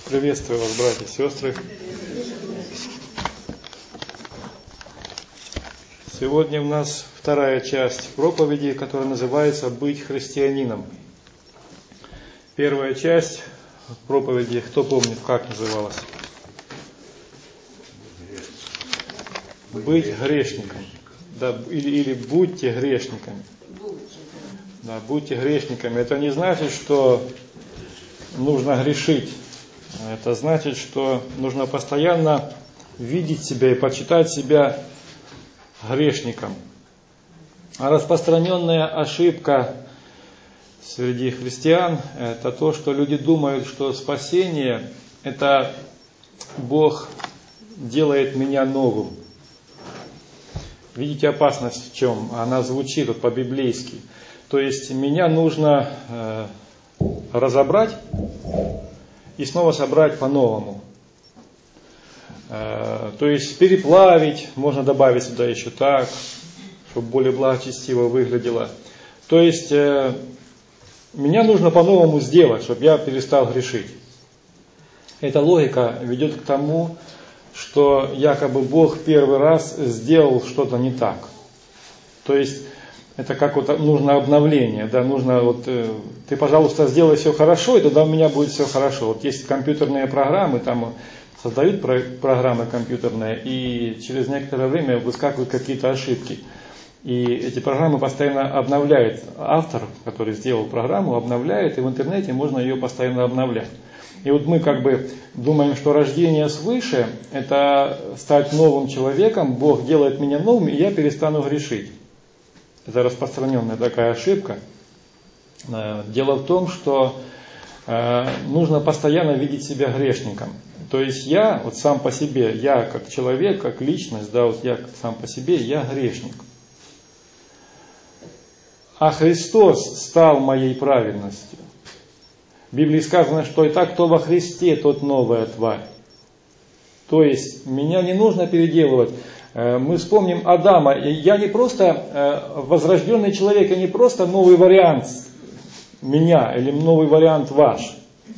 Приветствую вас, братья и сестры. Сегодня у нас вторая часть проповеди, которая называется «Быть христианином». Первая часть проповеди, кто помнит, как называлась? «Быть грешником». Да, или «Будьте грешниками». Да, «Будьте грешниками». Это не значит, что нужно грешить. Это значит, что нужно постоянно видеть себя и почитать себя грешником. А распространенная ошибка среди христиан – это то, что люди думают, что спасение – это Бог делает меня новым. Видите опасность в чем? Она звучит вот по-библейски. То есть меня нужно разобрать и снова собрать по-новому. То есть переплавить, можно добавить сюда еще так, чтобы более благочестиво выглядело. То есть меня нужно по-новому сделать, чтобы я перестал грешить. Эта логика ведет к тому, что якобы Бог первый раз сделал что-то не так. То есть это как вот нужно обновление, да, нужно вот, ты, пожалуйста, сделай все хорошо, и тогда у меня будет все хорошо. Вот есть компьютерные программы, там создают программы компьютерные, и через некоторое время выскакивают какие-то ошибки. И эти программы постоянно обновляет автор, который сделал программу, обновляет, и в интернете можно ее постоянно обновлять. И вот мы как бы думаем, что рождение свыше – это стать новым человеком, Бог делает меня новым, и я перестану грешить. Это распространенная такая ошибка. Дело в том, что нужно постоянно видеть себя грешником. То есть я вот сам по себе, я как человек, как личность, да, вот я сам по себе, я грешник. А Христос стал моей праведностью. В Библии сказано, что и так, кто во Христе, тот новая тварь. То есть меня не нужно переделывать. Мы вспомним Адама. Я не просто возрожденный человек, я не просто новый вариант меня или новый вариант ваш.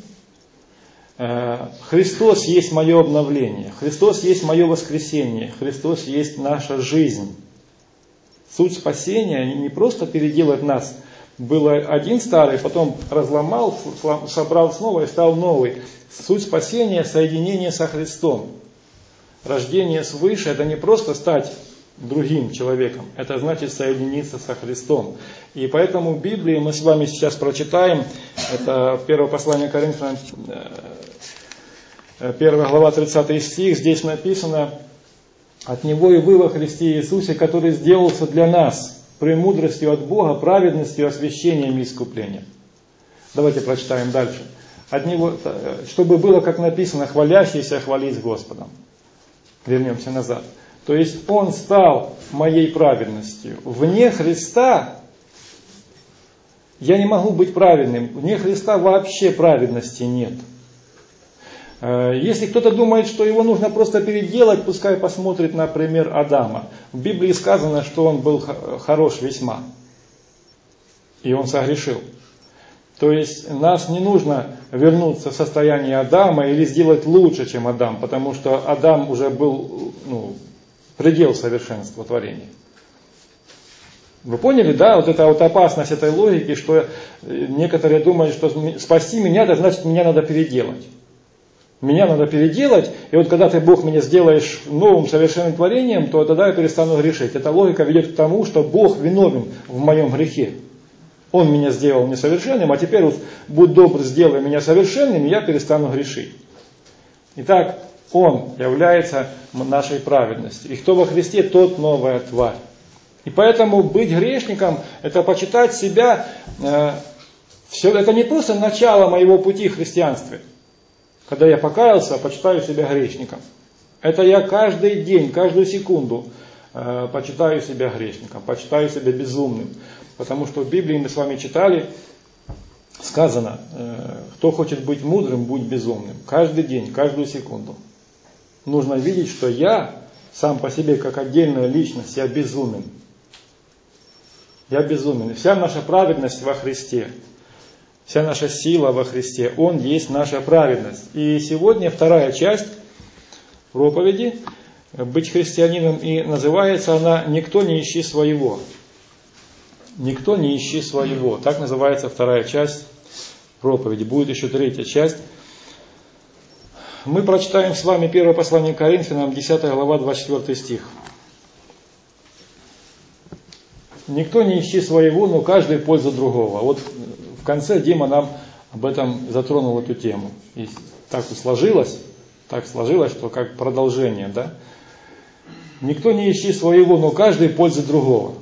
Христос есть мое обновление. Христос есть мое воскресение. Христос есть наша жизнь. Суть спасения не просто переделать нас. Было один старый, потом разломал, собрал снова и стал новый. Суть спасения – соединение со Христом. Рождение свыше – это не просто стать другим человеком, это значит соединиться со Христом. И поэтому в Библии мы с вами сейчас прочитаем, это первое послание Коринфянам, 1 глава 30 стих, здесь написано: «От Него и вы во Христе Иисусе, который сделался для нас премудростью от Бога, праведностью, освящением и искуплением». Давайте прочитаем дальше. От Него, чтобы было, как написано, хвалящийся хвались Господом. Вернемся назад. То есть Он стал моей праведностью. Вне Христа я не могу быть праведным. Вне Христа вообще праведности нет. Если кто-то думает, что его нужно просто переделать, пускай посмотрит на пример Адама. В Библии сказано, что он был хорош весьма. И он согрешил. То есть нас не нужно вернуться в состояние Адама или сделать лучше, чем Адам, потому что Адам уже был предел совершенства творения. Вы поняли, да, вот эта вот опасность этой логики, что некоторые думают, что спасти меня, это значит, меня надо переделать. Меня надо переделать, и вот когда ты, Бог, меня сделаешь новым совершенным творением, то тогда я перестану грешить. Эта логика ведет к тому, что Бог виновен в моем грехе. Он меня сделал несовершенным, а теперь вот, будь добр, сделай меня совершенным, и я перестану грешить. Итак, Он является нашей праведностью. И кто во Христе, тот новая тварь. И поэтому быть грешником, это почитать себя, это не просто начало моего пути в христианстве. Когда я покаялся, почитаю себя грешником. Это я каждый день, каждую секунду почитаю себя грешником, почитаю себя безумным. Потому что в Библии мы с вами читали, сказано, кто хочет быть мудрым, будь безумным. Каждый день, каждую секунду. Нужно видеть, что я сам по себе, как отдельная личность, я безумен. Я безумен. И вся наша праведность во Христе. вся наша сила во Христе. Он есть наша праведность. И сегодня вторая часть проповеди «Быть христианином», и называется она «Никто не ищи своего». «Никто не ищи своего». Так называется вторая часть проповеди. Будет еще третья часть. Мы прочитаем с вами первое послание к Коринфянам, 10 глава, 24 стих. «Никто не ищи своего, но каждый в пользу другого». Вот в конце Дима нам об этом затронул эту тему. И так сложилось, что как продолжение, да? «Никто не ищи своего, но каждый в пользу другого».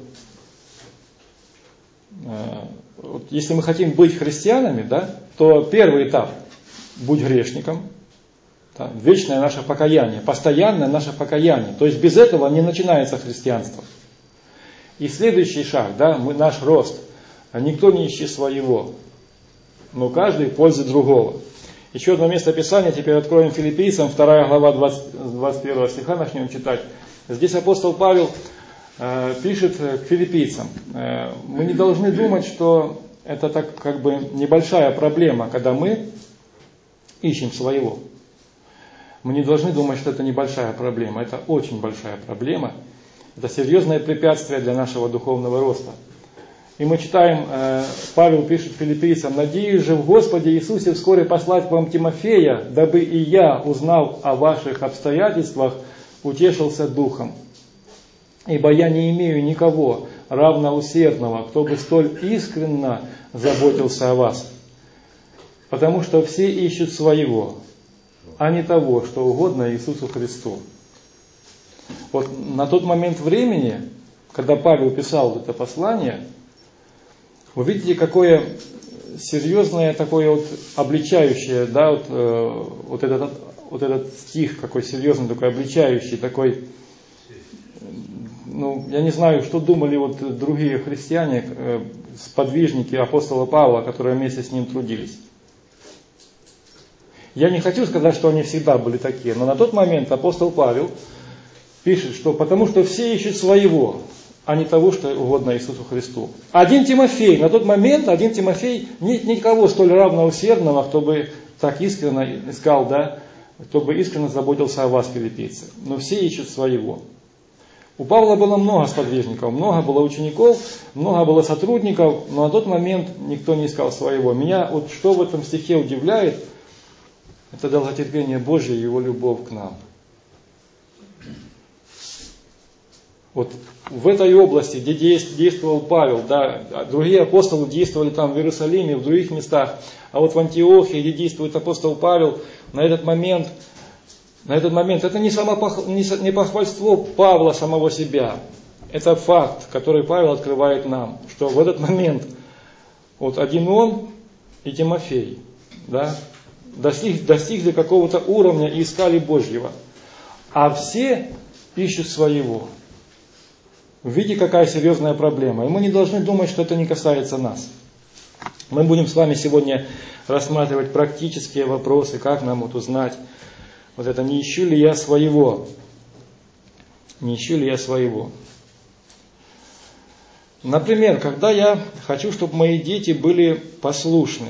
Вот если мы хотим быть христианами, да, то первый этап – будь грешником. Да, вечное наше покаяние, постоянное наше покаяние. То есть без этого не начинается христианство. И следующий шаг, да, наш рост. Никто не ищи своего, но каждый в пользу другого. Еще одно место Писания, теперь откроем Филиппийцам, 2 глава 21 стиха, начнем читать. Здесь апостол Павел пишет к филиппийцам. Мы не должны думать, что это так как бы небольшая проблема, когда мы ищем своего. Мы не должны думать, что это небольшая проблема. Это очень большая проблема. Это серьезное препятствие для нашего духовного роста. И мы читаем, Павел пишет филиппийцам: «Надеюсь же в Господе Иисусе вскоре послать вам Тимофея, дабы и я, узнав о ваших обстоятельствах, утешился духом. Ибо я не имею никого равноусердного, кто бы столь искренно заботился о вас. Потому что все ищут своего, а не того, что угодно Иисусу Христу». Вот на тот момент времени, когда Павел писал это послание, вы видите, какое серьезное, такое вот обличающее, да, вот этот стих, какой серьезный, такой обличающий, такой, ну, я не знаю, что думали вот другие христиане, сподвижники апостола Павла, которые вместе с ним трудились. Я не хочу сказать, что они всегда были такие, но на тот момент апостол Павел пишет, что потому что все ищут своего, а не того, что угодно Иисусу Христу. На тот момент один Тимофей, нет никого столь равноусердного, кто бы так искренне искал, да, кто бы искренне заботился о вас, филиппийцы. Но все ищут своего. У Павла было много сподвижников, много было учеников, много было сотрудников, но на тот момент никто не искал своего. Меня вот что в этом стихе удивляет, это долготерпение Божье и Его любовь к нам. Вот в этой области, где действовал Павел, да, другие апостолы действовали там в Иерусалиме, в других местах, а вот в Антиохии, где действует апостол Павел, на этот момент это не похвальство Павла самого себя, это факт, который Павел открывает нам, что в этот момент вот один он и Тимофей, да, достигли какого-то уровня и искали Божьего, а все ищут своего. Видите, какая серьезная проблема. И мы не должны думать, что это не касается нас. Мы будем с вами сегодня рассматривать практические вопросы, как нам вот узнать, вот это «не ищу ли я своего?» Не ищу ли я своего? Например, когда я хочу, чтобы мои дети были послушны,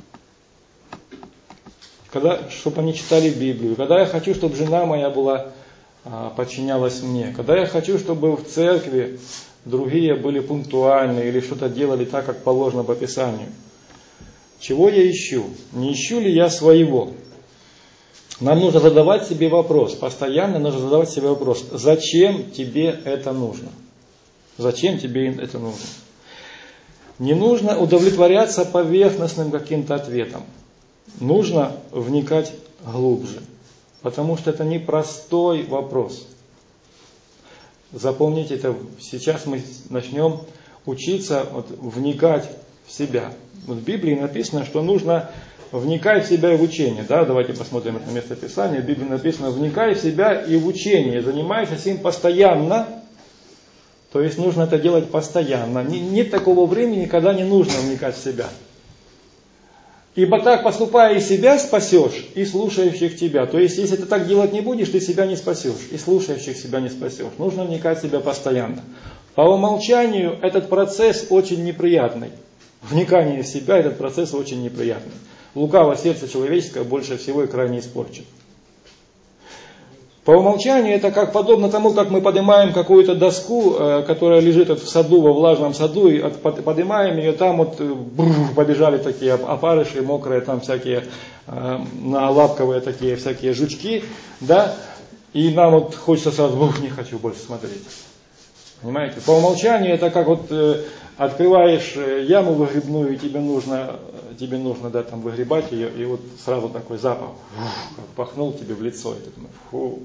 чтобы они читали Библию, когда я хочу, чтобы жена моя подчинялась мне, когда я хочу, чтобы в церкви другие были пунктуальны или что-то делали так, как положено по Писанию. Чего я ищу? Не ищу ли я своего? Нам нужно задавать себе вопрос, постоянно нужно задавать себе вопрос, зачем тебе это нужно? Зачем тебе это нужно? Не нужно удовлетворяться поверхностным каким-то ответом. Нужно вникать глубже. Потому что это непростой вопрос. Запомните это. Сейчас мы начнем учиться вникать в себя. В Библии написано, что нужно вникать в себя и в учение. Да? Давайте посмотрим это место Писания. В Библии написано: вникай в себя и в учение. Занимайся этим постоянно. То есть нужно это делать постоянно. Нет такого времени, когда не нужно вникать в себя. Ибо так, поступая, и себя спасешь, и слушающих тебя. То есть, если ты так делать не будешь, ты себя не спасешь, и слушающих себя не спасешь. Нужно вникать в себя постоянно. По умолчанию этот процесс очень неприятный. вникание в себя, этот процесс очень неприятный. Лукаво сердце человеческое больше всего и крайне испорчен. По умолчанию это как подобно тому, как мы поднимаем какую-то доску, которая лежит в саду, во влажном саду, и поднимаем ее, там вот побежали такие опарыши, мокрые, там всякие лапковые такие всякие жучки, да, и нам вот хочется сразу, не хочу больше смотреть. Понимаете? По умолчанию это как вот открываешь яму выгребную, и тебе нужно да, там выгребать ее, и вот сразу такой запах, как пахнул тебе в лицо, и ты думаешь, фу.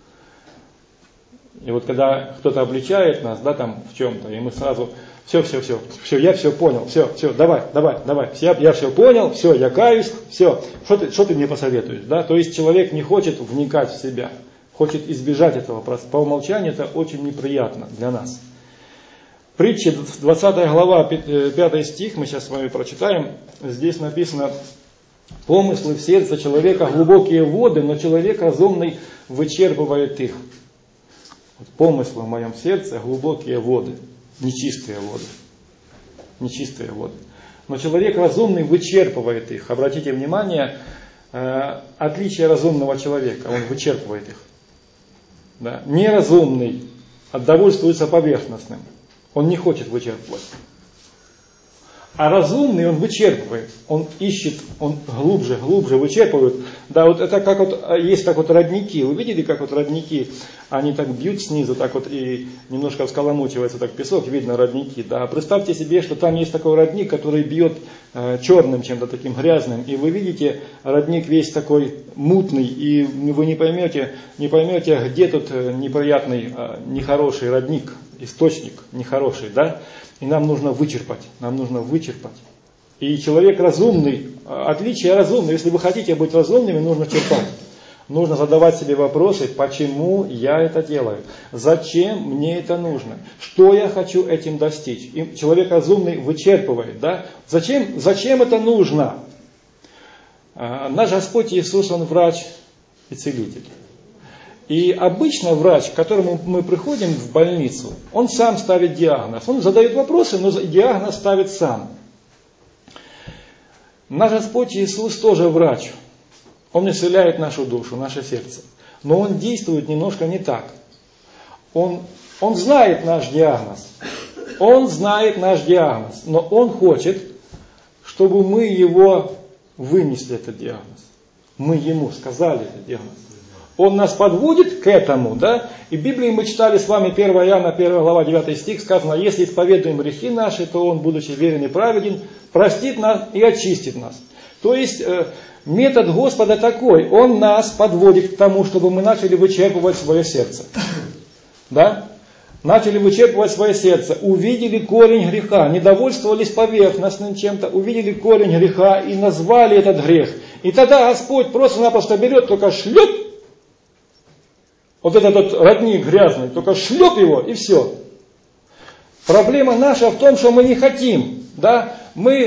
И вот когда кто-то обличает нас, да, там в чем-то, и мы сразу, все, я все понял, все, давай, я все понял, все, я каюсь, все, что ты мне посоветуешь, да? То есть человек не хочет вникать в себя, хочет избежать этого процесса. По умолчанию это очень неприятно для нас. Притча, 20 глава, 5 стих, мы сейчас с вами прочитаем. Здесь написано: «Помыслы в сердце человека глубокие воды, но человек разумный вычерпывает их». Вот помыслы в моем сердце глубокие воды, нечистые воды. Нечистые воды. Но человек разумный вычерпывает их. Обратите внимание, отличие разумного человека, он вычерпывает их. Да. Неразумный довольствуется поверхностным. Он не хочет вычерпывать. А разумный он вычерпывает. Он ищет, он глубже вычерпывает. Да, вот это как вот, есть как вот родники. Вы видели, как вот родники, они так бьют снизу, так вот и немножко всколомучивается так песок, видно родники. Да. Представьте себе, что там есть такой родник, который бьет черным чем-то таким грязным. И вы видите, родник весь такой мутный, и вы не поймете, где тут неприятный, нехороший родник, источник нехороший, да? И нам нужно вычерпать. И человек разумный, отличие разумного, если вы хотите быть разумными, нужно черпать. Нужно задавать себе вопросы, почему я это делаю, зачем мне это нужно, что я хочу этим достичь. И человек разумный вычерпывает, да? Зачем это нужно? Наш Господь Иисус, Он врач и целитель. И обычно врач, к которому мы приходим в больницу, он сам ставит диагноз. Он задает вопросы, но диагноз ставит сам. Наш Господь Иисус тоже врач. Он исцеляет нашу душу, наше сердце. Но Он действует немножко не так. Он знает наш диагноз. Но Он хочет, чтобы мы его вынесли, этот диагноз. Мы Ему сказали этот диагноз. Он нас подводит к этому, да? И в Библии мы читали с вами 1 Иоанна, 1 глава, 9 стих, сказано: если исповедуем грехи наши, то Он, будучи верен и праведен, простит нас и очистит нас. То есть метод Господа такой: Он нас подводит к тому, чтобы мы начали вычерпывать свое сердце. Да? Начали вычерпывать свое сердце, увидели корень греха, не довольствовались поверхностным чем-то, увидели корень греха и назвали этот грех. И тогда Господь просто-напросто берет, только шлеп, вот этот вот родник грязный, только шлеп его и все. Проблема наша в том, что мы не хотим. Да?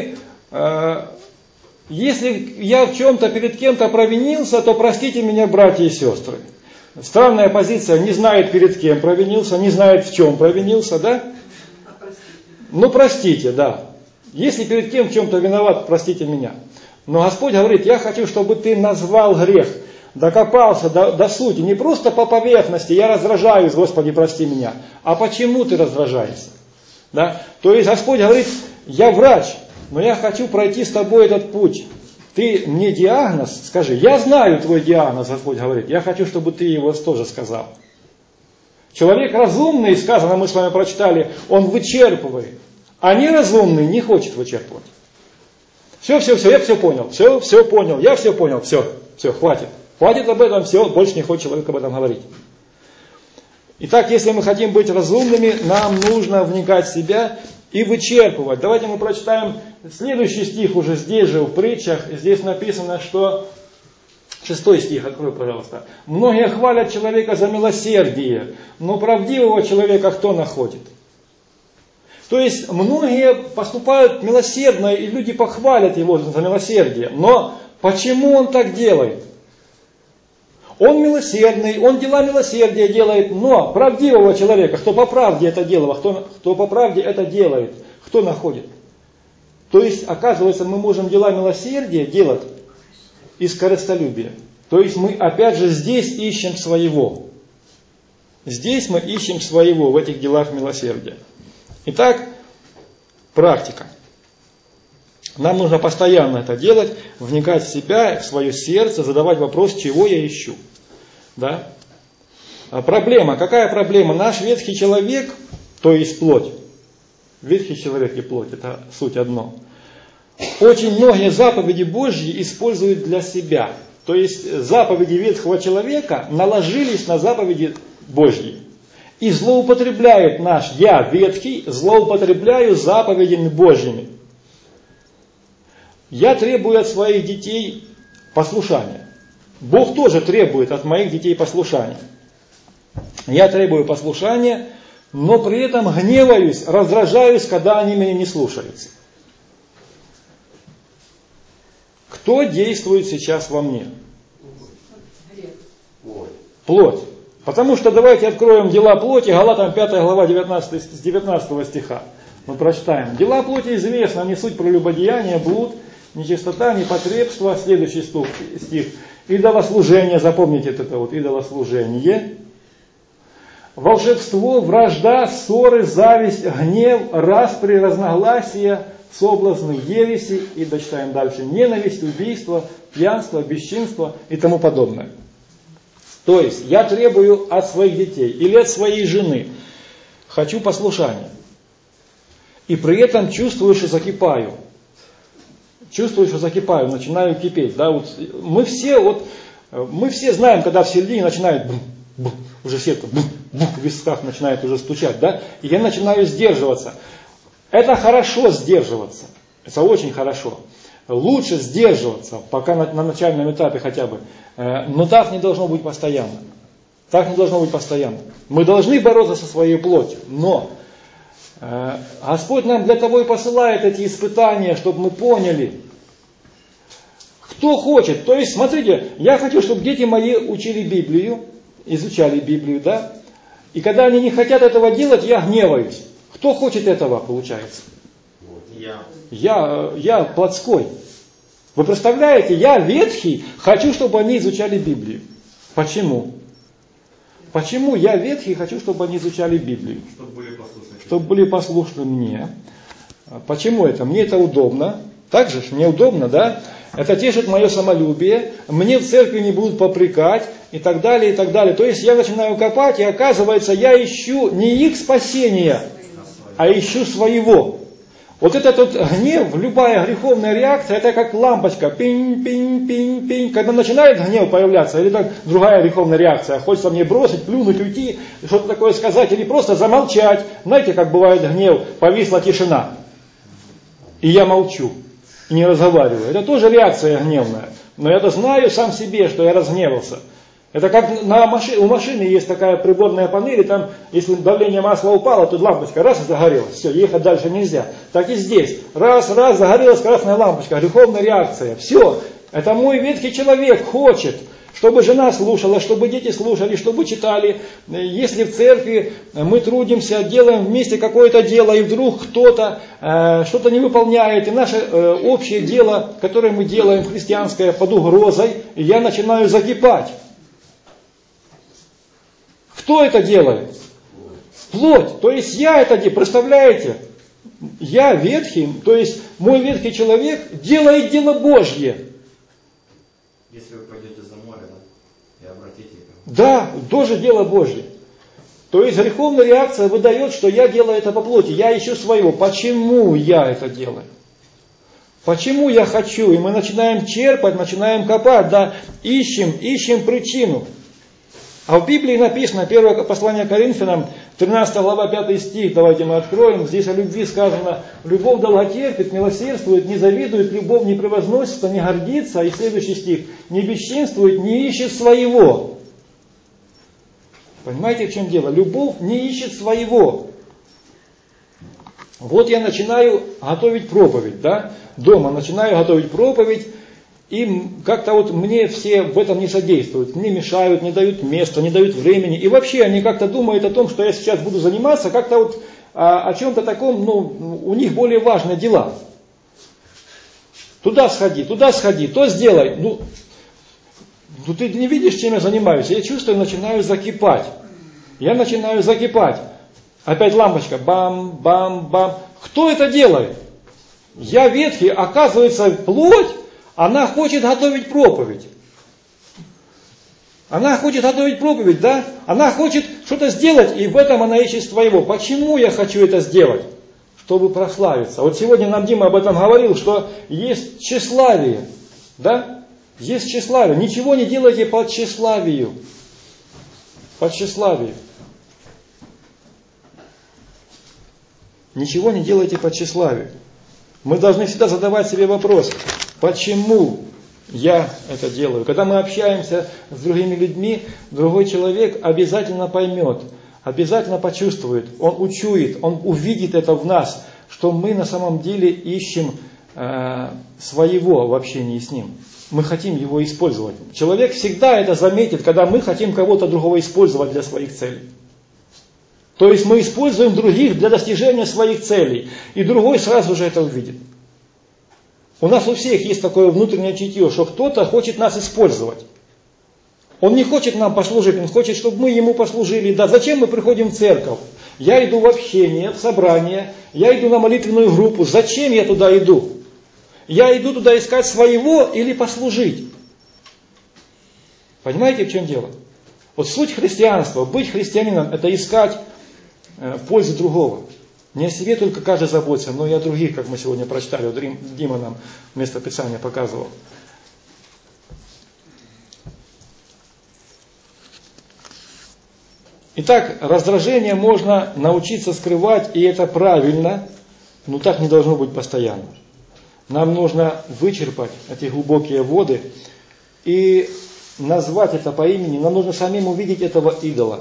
Если я в чем-то перед кем-то провинился, то простите меня, братья и сестры. Странная позиция: не знает перед кем провинился, не знает в чем провинился, да? Ну простите, да. Если перед кем в чем-то виноват, простите меня. Но Господь говорит: я хочу, чтобы ты назвал грех, докопался до сути, не просто по поверхности, я раздражаюсь, Господи, прости меня, а почему ты раздражаешься? Да? То есть Господь говорит: я врач, но я хочу пройти с тобой этот путь. Ты мне диагноз скажи, я знаю твой диагноз, Господь говорит, я хочу, чтобы ты его тоже сказал. Человек разумный, сказано, мы с вами прочитали, он вычерпывает, а неразумный не хочет вычерпывать. Все, я все понял, я все понял, все, хватит. Хватит об этом, все, больше не хочет человек об этом говорить. Итак, если мы хотим быть разумными, нам нужно вникать в себя и вычерпывать. Давайте мы прочитаем следующий стих уже здесь же, в притчах. Здесь написано, что... 6 стих, открой, пожалуйста. «Многие хвалят человека за милосердие, но правдивого человека кто находит?» То есть, многие поступают милосердно, и люди похвалят его за милосердие. Но почему он так делает? Он милосердный, он дела милосердия делает, но правдивого человека, кто по правде это делает, кто находит? То есть, оказывается, мы можем дела милосердия делать из корыстолюбия. То есть, мы опять же здесь ищем своего. Здесь мы ищем своего в этих делах милосердия. Итак, практика. Нам нужно постоянно это делать, вникать в себя, в свое сердце, задавать вопрос, чего я ищу. Да? Проблема. Какая проблема? Наш ветхий человек, то есть плоть. Ветхий человек и плоть, это суть одно. Очень многие заповеди Божьи используют для себя. То есть заповеди ветхого человека наложились на заповеди Божьи. И злоупотребляет наш я ветхий, злоупотребляю заповедями Божьими. Я требую от своих детей послушания. Бог тоже требует от моих детей послушания. Я требую послушания, но при этом гневаюсь, раздражаюсь, когда они меня не слушаются. Кто действует сейчас во мне? Плоть. Потому что давайте откроем дела плоти, Галатам 5 глава 19 стиха. Мы прочитаем. Дела плоти известны, они суть прелюбодеяния, блуд, нечистота, непотребство. Следующий стих. Идолослужение, запомните это вот, идолослужение. Волшебство, вражда, ссоры, зависть, гнев, распри, разногласия, соблазны, ереси. И дочитаем дальше. Ненависть, убийство, пьянство, бесчинство и тому подобное. То есть, я требую от своих детей или от своей жены, хочу послушания. И при этом чувствую, что закипаю. Чувствую, что закипаю, начинаю кипеть. Да, вот мы все знаем, когда в середине начинает уже сетка в висках начинает уже стучать. Да, и я начинаю сдерживаться. Это хорошо сдерживаться. Это очень хорошо. Лучше сдерживаться, пока на начальном этапе хотя бы. Но так не должно быть постоянно. Так не должно быть постоянно. Мы должны бороться со своей плотью. Но Господь нам для того и посылает эти испытания, чтобы мы поняли, кто хочет. То есть, смотрите, я хочу, чтобы дети мои учили Библию, изучали Библию, да? И когда они не хотят этого делать, я гневаюсь. Кто хочет этого, получается? Я плотской. Вы представляете, я ветхий, хочу, чтобы они изучали Библию. Почему? Почему я ветхий, хочу, чтобы они изучали Библию? Чтобы были послушны мне. Почему это? Мне это удобно. Так же, мне удобно, да? Это тешит мое самолюбие. Мне в церкви не будут попрекать. И так далее, и так далее. То есть я начинаю копать, и оказывается, я ищу не их спасения, а ищу своего. Вот этот вот гнев, любая греховная реакция, это как лампочка. Пинь. Когда начинает гнев появляться, или так другая греховная реакция, хочется мне бросить, плюнуть, уйти, что-то такое сказать, или просто замолчать. Знаете, как бывает гнев, повисла тишина. И я молчу, и не разговариваю. Это тоже реакция гневная. Но я-то знаю сам себе, что я разгневался. Это как у машины есть такая приборная панель, и там, если давление масла упало, то лампочка раз и загорелась. Все, ехать дальше нельзя. Так и здесь. Раз, загорелась красная лампочка, греховная реакция. Все. Это мой ветхий человек хочет, чтобы жена слушала, чтобы дети слушали, чтобы читали. Если в церкви мы трудимся, делаем вместе какое-то дело, и вдруг кто-то что-то не выполняет, и наше общее дело, которое мы делаем, христианское, под угрозой, и я начинаю закипать. Кто это делает? Плоть. То есть я это делаю. Представляете? Я ветхий, то есть мой ветхий человек делает дело Божье. Если вы пойдете за море, да, и обратите его. Да, тоже дело Божье. То есть греховная реакция выдает, что я делаю это по плоти. Я ищу своего. Почему я это делаю? Почему я хочу? И мы начинаем черпать, начинаем копать, да, ищем причину. А в Библии написано, первое послание Коринфянам, 13 глава, 5 стих, давайте мы откроем, здесь о любви сказано, любовь долготерпит, милосердствует, не завидует, любовь не превозносится, не гордится, и следующий стих, не бесчинствует, не ищет своего. Понимаете, в чем дело? Любовь не ищет своего. Вот я начинаю готовить проповедь, да, дома начинаю готовить проповедь, и как-то вот мне все в этом не содействуют, мне мешают, не дают места, не дают времени. И вообще они как-то думают о том, что я сейчас буду заниматься как-то вот о чем-то таком, у них более важные дела. Туда сходи, то сделай. Ну ты не видишь, чем я занимаюсь. Я чувствую, начинаю закипать. Опять лампочка, бам. Кто это делает? Я ветхий, оказывается, плоть, она хочет готовить проповедь. Да? Она хочет что-то сделать, и в этом она ищет своего. Почему я хочу это сделать? Чтобы прославиться. Вот сегодня нам Дима об этом говорил, что есть тщеславие. Да? Есть тщеславие. Ничего не делайте по тщеславию. Ничего не делайте по тщеславию. Мы должны всегда задавать себе вопрос, почему я это делаю. Когда мы общаемся с другими людьми, другой человек обязательно поймет, обязательно почувствует, он учует, он увидит это в нас, что мы на самом деле ищем своего в общении с ним. Мы хотим его использовать. Человек всегда это заметит, когда мы хотим кого-то другого использовать для своих целей. То есть мы используем других для достижения своих целей. И другой сразу же это увидит. У нас у всех есть такое внутреннее чутье, что кто-то хочет нас использовать. Он не хочет нам послужить, он хочет, чтобы мы ему послужили. Да, зачем мы приходим в церковь? Я иду в общение, в собрание, я иду на молитвенную группу. Зачем я туда иду? Я иду туда искать своего или послужить? Понимаете, в чем дело? Вот суть христианства, быть христианином, это искать пользу другого. Не о себе только каждый заботится, но и о других, как мы сегодня прочитали. Вот Дима нам место Писания показывал. Итак, раздражение можно научиться скрывать, и это правильно, но так не должно быть постоянно. Нам нужно вычерпать эти глубокие воды и назвать это по имени. Нам нужно самим увидеть этого идола.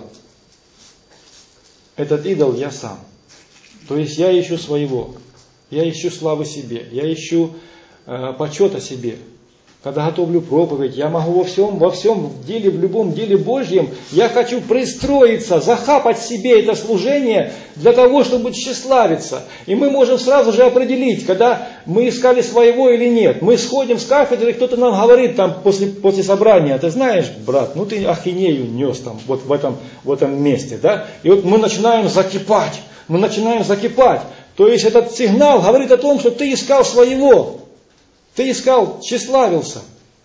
Этот идол я сам. То есть я ищу своего, я ищу славы себе, я ищу почета себе. Когда готовлю проповедь, я могу во всем деле, в любом деле Божьем, я хочу пристроиться, захапать себе это служение для того, чтобы тщеславиться. И мы можем сразу же определить, когда мы искали своего или нет. Мы сходим с кафедры, и кто-то нам говорит там после собрания: ты знаешь, брат, ну ты ахинею нес там вот в этом месте. Да? И вот мы начинаем закипать. То есть этот сигнал говорит о том, что ты искал своего. Ты искал, тщеславился.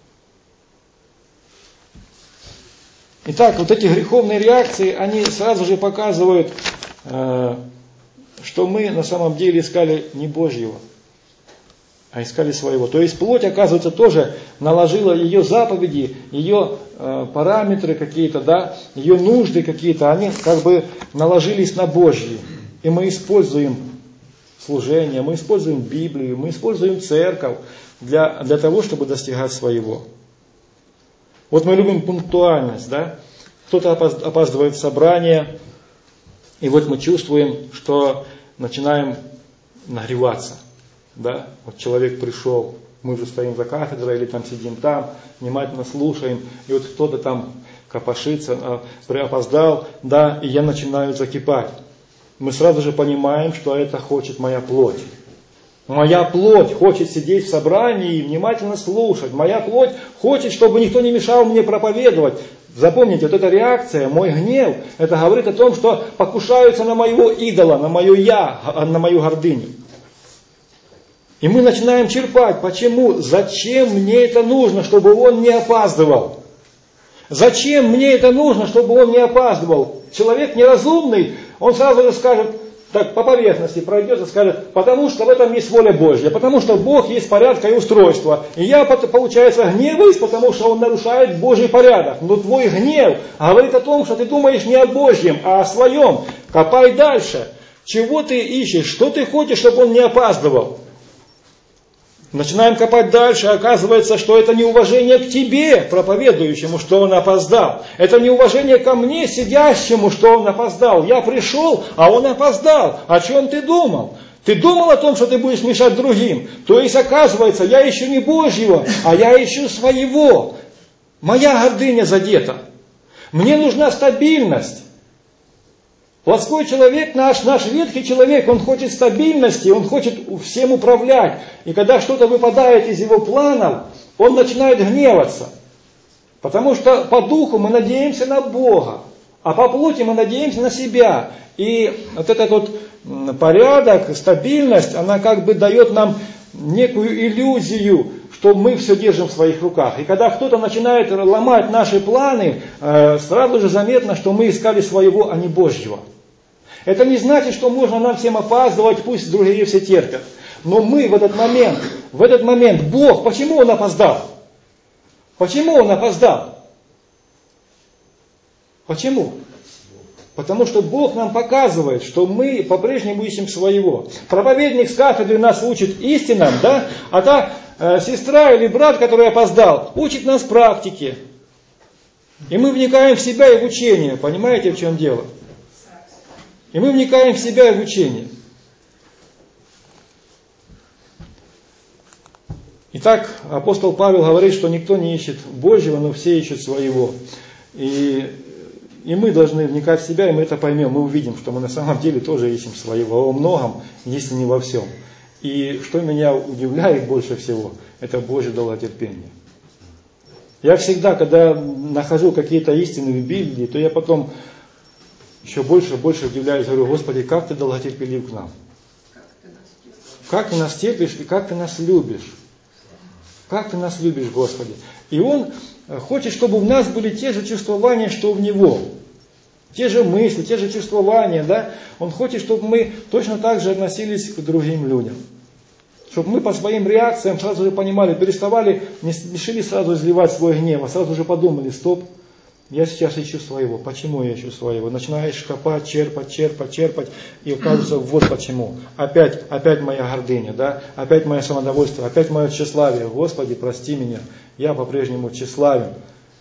Итак, вот эти греховные реакции, они сразу же показывают, что мы на самом деле искали не Божьего, а искали своего. То есть плоть, оказывается, тоже наложила ее заповеди, ее параметры какие-то, да, ее нужды какие-то, они как бы наложились на Божьи. И мы используем служение, мы используем Библию, мы используем церковь для того, чтобы достигать своего. Вот мы любим пунктуальность, да? Кто-то опаздывает в собрание, и вот мы чувствуем, что начинаем нагреваться. Да? Вот человек пришел, мы же стоим за кафедрой или там сидим там, внимательно слушаем, и вот кто-то там копошится, опоздал, да, и я начинаю закипать. Мы сразу же понимаем, что это хочет моя плоть. Моя плоть хочет сидеть в собрании и внимательно слушать. Моя плоть хочет, чтобы никто не мешал мне проповедовать. Запомните, вот эта реакция, мой гнев, это говорит о том, что покушаются на моего идола, на мое я, на мою гордыню. И мы начинаем черпать. Почему? Зачем мне это нужно, чтобы он не опаздывал? Зачем мне это нужно, чтобы он не опаздывал? Человек неразумный, он сразу же скажет, так по поверхности пройдет и скажет: потому что в этом есть воля Божья, потому что Бог есть порядка и устройство. И я, получается, гневаюсь, потому что он нарушает Божий порядок. Но твой гнев говорит о том, что ты думаешь не о Божьем, а о своем. Копай дальше. Чего ты ищешь? Что ты хочешь, чтобы он не опаздывал? Начинаем копать дальше, оказывается, что это неуважение к тебе, проповедующему, что он опоздал. Это неуважение ко мне, сидящему, что он опоздал. Я пришел, а он опоздал. О чем ты думал? Ты думал о том, что ты будешь мешать другим? То есть, оказывается, я ищу не Божьего, а я ищу своего. Моя гордыня задета. Мне нужна стабильность. Плотской человек, наш ветхий человек, он хочет стабильности, он хочет всем управлять. И когда что-то выпадает из его планов, он начинает гневаться. Потому что по духу мы надеемся на Бога, а по плоти мы надеемся на себя. И вот этот вот порядок, стабильность, она как бы дает нам некую иллюзию, что мы все держим в своих руках. И когда кто-то начинает ломать наши планы, сразу же заметно, что мы искали своего, а не Божьего. Это не значит, что можно нам всем опаздывать, пусть другие все терпят. Но мы в этот момент, Бог, почему Он опоздал? Почему Он опоздал? Почему? Потому что Бог нам показывает, что мы по-прежнему ищем своего. Проповедник с кафедры нас учит истинам, да? А та сестра или брат, который опоздал, учит нас практике. И мы вникаем в себя и в учение. Понимаете, в чем дело? И мы вникаем в себя и в учение. Итак, апостол Павел говорит, что никто не ищет Божьего, но все ищут своего. И мы должны вникать в себя, и мы это поймем, мы увидим, что мы на самом деле тоже ищем своего во многом, если не во всем. И что меня удивляет больше всего, это Божье долготерпение. Я всегда, когда нахожу какие-то истины в Библии, то я потом еще больше и больше удивляюсь, говорю: Господи, как Ты долготерпелив к нам? Как Ты нас терпишь и как Ты нас любишь? Как Ты нас любишь, Господи? И Он хочет, чтобы в нас были те же чувствования, что в Него. Те же мысли, те же чувствования, да? Он хочет, чтобы мы точно так же относились к другим людям. Чтобы мы по своим реакциям сразу же понимали, переставали, не спешили сразу изливать свой гнев, а сразу же подумали: стоп, я сейчас ищу своего. Почему я ищу своего? Начинаешь копать, черпать, и оказывается, вот почему. Опять моя гордыня, да? Опять мое самодовольство, опять мое тщеславие. Господи, прости меня, я по-прежнему тщеславен.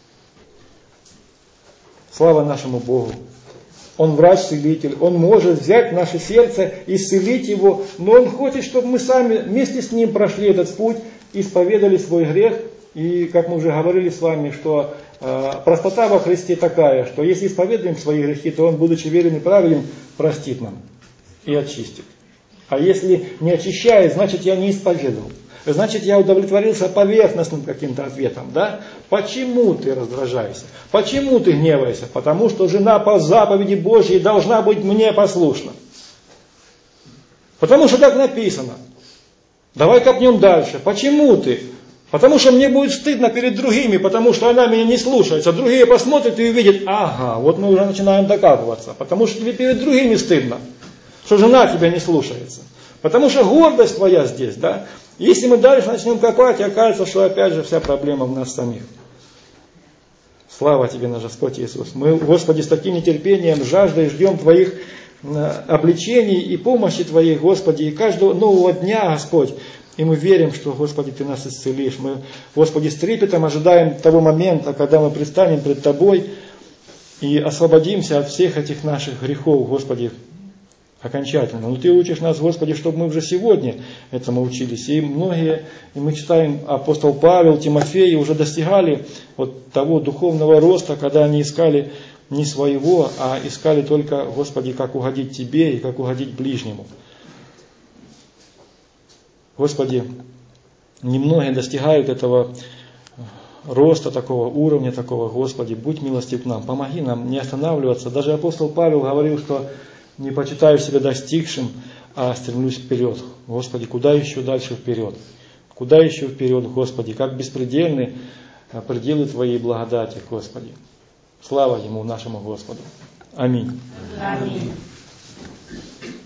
Слава нашему Богу. Он врач-целитель, Он может взять наше сердце, исцелить его, но Он хочет, чтобы мы сами вместе с Ним прошли этот путь, исповедали свой грех. И, как мы уже говорили с вами, что простота во Христе такая, что если исповедуем свои грехи, то Он, будучи верен и праведен, простит нам и очистит. А если не очищает, значит, я не исповедовал. Значит, я удовлетворился поверхностным каким-то ответом. Да? Почему ты раздражаешься? Почему ты гневаешься? Потому что жена по заповеди Божьей должна быть мне послушна. Потому что так написано. Давай копнем дальше. Почему ты? Потому что мне будет стыдно перед другими, потому что она меня не слушается. Другие посмотрят и увидят: ага, вот мы уже начинаем докапываться. Потому что тебе перед другими стыдно, что жена тебя не слушается. Потому что гордость твоя здесь, да? Если мы дальше начнем копать, окажется, что опять же вся проблема в нас самих. Слава Тебе, наш Господь Иисус. Мы, Господи, с таким нетерпением, жаждой ждем Твоих обличений и помощи Твоей, Господи, и каждого нового дня, Господь. И мы верим, что, Господи, Ты нас исцелишь. Мы, Господи, с трепетом ожидаем того момента, когда мы предстанем пред Тобой и освободимся от всех этих наших грехов, Господи, окончательно. Но Ты учишь нас, Господи, чтобы мы уже сегодня этому учились. И мы читаем, апостол Павел, Тимофей уже достигали вот того духовного роста, когда они искали не своего, а искали только, Господи, как угодить Тебе и как угодить ближнему. Господи, немногие достигают этого роста, такого уровня, такого. Господи, будь милостив к нам, помоги нам не останавливаться. Даже апостол Павел говорил, что не почитаю себя достигшим, а стремлюсь вперед. Господи, куда еще дальше вперед? Куда еще вперед, Господи? Как беспредельны пределы Твоей благодати, Господи. Слава Ему, нашему Господу. Аминь. Аминь.